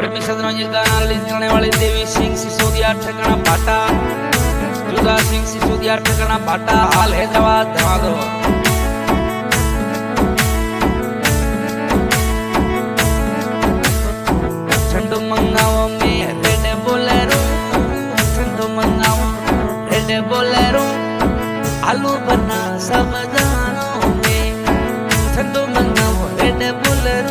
ये गाना रिलीज करने वाले देवी सिंह सिसोदिया ठिकाना बाटा, जुदा सिंह सिसोदिया ठिकाना बाटा, हाल है जवाब दवा दो। ठंडो मंगाओ में रेड बोलेरो, ठंडो मंगाओ रेड बोलेरो, आलू बना सब जानो में, ठंडो मंगाओ रेड बोलेरो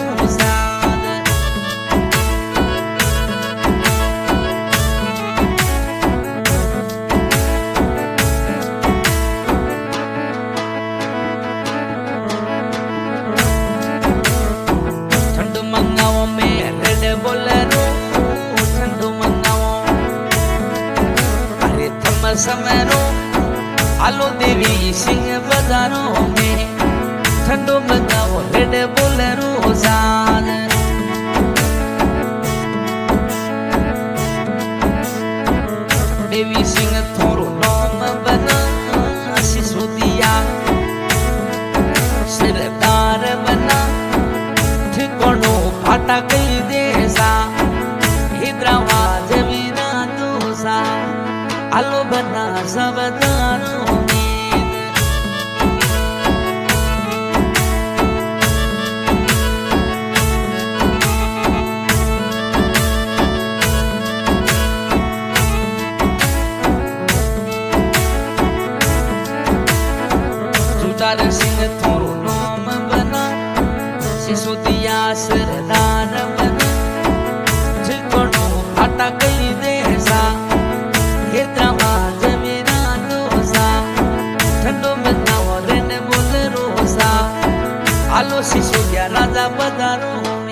समरो, आलो देवी सिंह बाजारों में, ठंडो मंगाओ रेड बोलेरो जान। देवी सिंह थोरो नाम बना सिसोदिया, सरदार बना ठिकानो फाटा कई देसा, हैदराबाद वीरा दोसा, आलो बना सब दानों में। जुदार सिंह थोरो नाम बना सिसोदिया, सरदार बना ठिकानो फाटा कई देसा, हैदराबाद वीरा दोसा, ठंडो मंगाओ रेड बोलेरो सा, आलो सिसोदिया राजा बाजारों में।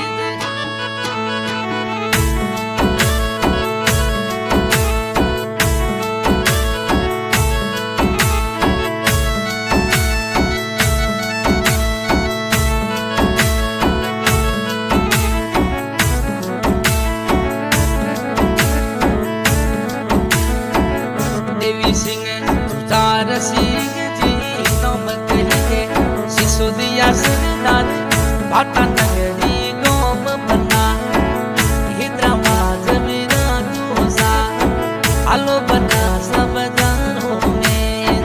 सिंह जी नाम कहिए सिसोदिया सरदार, बाटा नगरी गाँव बना, हैदराबाद वीरा दोसा, आलो बना सब जानो में।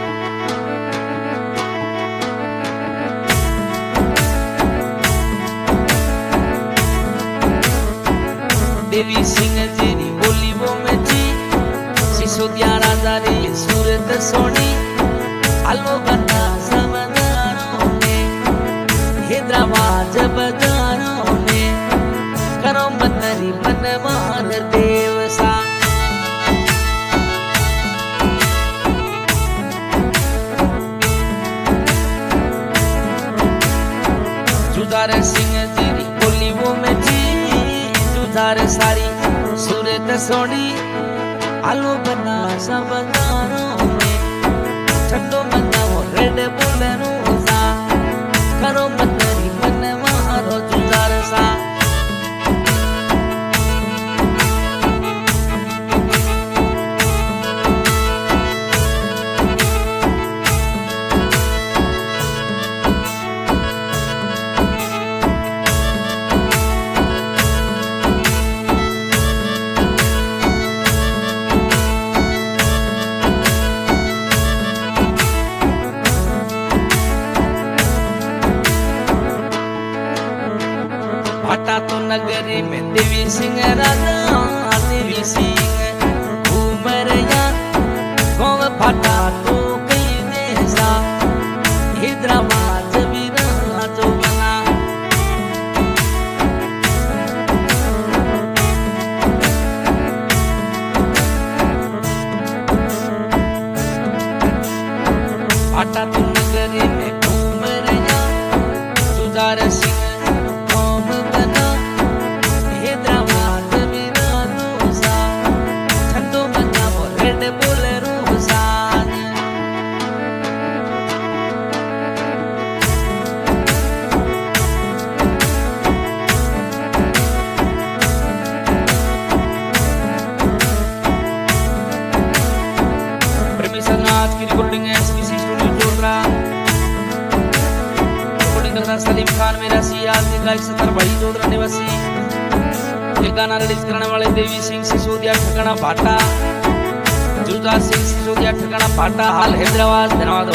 देवी सिंह जी बोली वो में जी, सिसोदिया राजा रे सूरत सोनी, आलो बना सब दानों में, हैदराबाद बाजारों में, करो मंदरी बनवान देवसा। जुदार सिंह जी बोली वो में जी, जुदार सारी सूरत सोनी, आलो बना सब दानों में, ठंडो मंगाओ रेड बोलेरो सा, करो मंदरी बनवारो जुदार सा। बाटा तो नगरी में देवी सिंह राजा, देवी सिंह घूमरिया, गाँव फाटा तो कई देसा, हैदराबाद वीरा जो बना। बाटा तो नगरी में घूमरिया, जुदार सिंह की रिकॉर्डिंग है एसपीसी स्टूडियो जोधरा। सलीम खान मेरा सियाल गायक सतर भाई जोधरा निवासी। ये गाना रिलीज करने वाले देवी सिंह सिसोदिया ठिकाना भाटा, जुदा सिंह सिसोदिया ठिकाना भाटा, हाल हैदराबाद। धन्यवाद।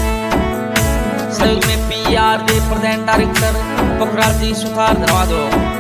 सहयोग में PR दे प्रधान डायरेक्टर पोखराज जी सुथार। धन्यवाद।